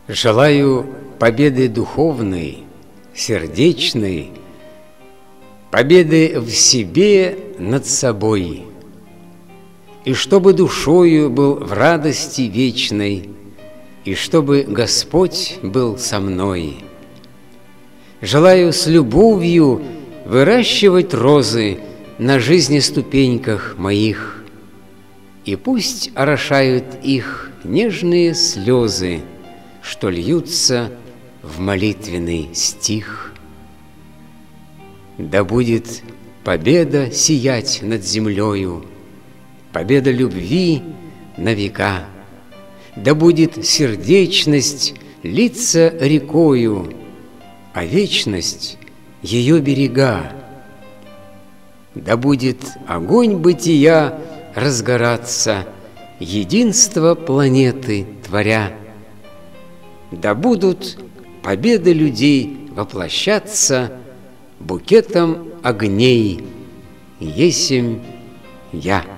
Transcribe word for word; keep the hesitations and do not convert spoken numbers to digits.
Желаю победы духовной, сердечной, победы в себе над собой, и чтобы душою был в радости вечной, и чтобы Господь был со мной. Желаю с любовью выращивать розы на жизни ступеньках моих, и пусть орошают их нежные слезы, что льются в молитвенный стих. Да будет победа сиять над землею, победа любви на века. Да будет сердечность литься рекою, а вечность ее берега. Да будет огонь бытия разгораться, единство планеты творя. Да будут победы людей воплощаться букетом огней, есмь я.